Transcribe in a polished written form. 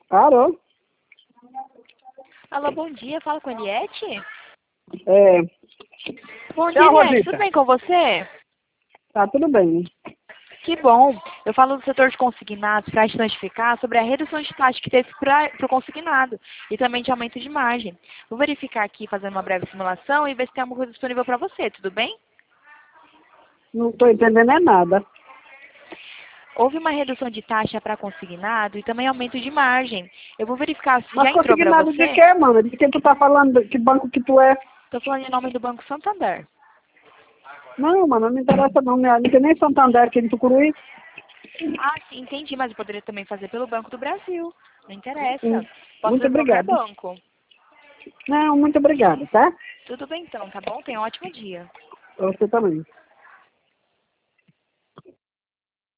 Alô? Alô, bom dia. Fala com a Eliette? É, Bom é dia, a Eliette. Rosita. Tudo bem com você? Tá tudo bem. Que bom. Eu falo do setor de consignados para te notificar sobre a redução de taxa que teve para o consignado e também de aumento de margem. Vou verificar aqui, fazendo uma breve simulação e ver se tem alguma coisa disponível para você. Tudo bem? Não tô entendendo é nada. Houve uma redução de taxa para consignado e também aumento de margem. Eu vou verificar se Mas já entrou para consignado de você. quê, mano? De quem tu tá falando? Que banco que tu é? Estou falando em nome do Banco Santander. Não, mano, não interessa não. Não tem nem Santander aqui em Tucuruí. Ah, sim, entendi, mas eu poderia também fazer pelo Banco do Brasil. Não interessa. Posso Muito fazer por qualquer obrigado. banco. Não, muito obrigado, tá? Tudo bem então, tá bom? Tenha um ótimo dia. Você também.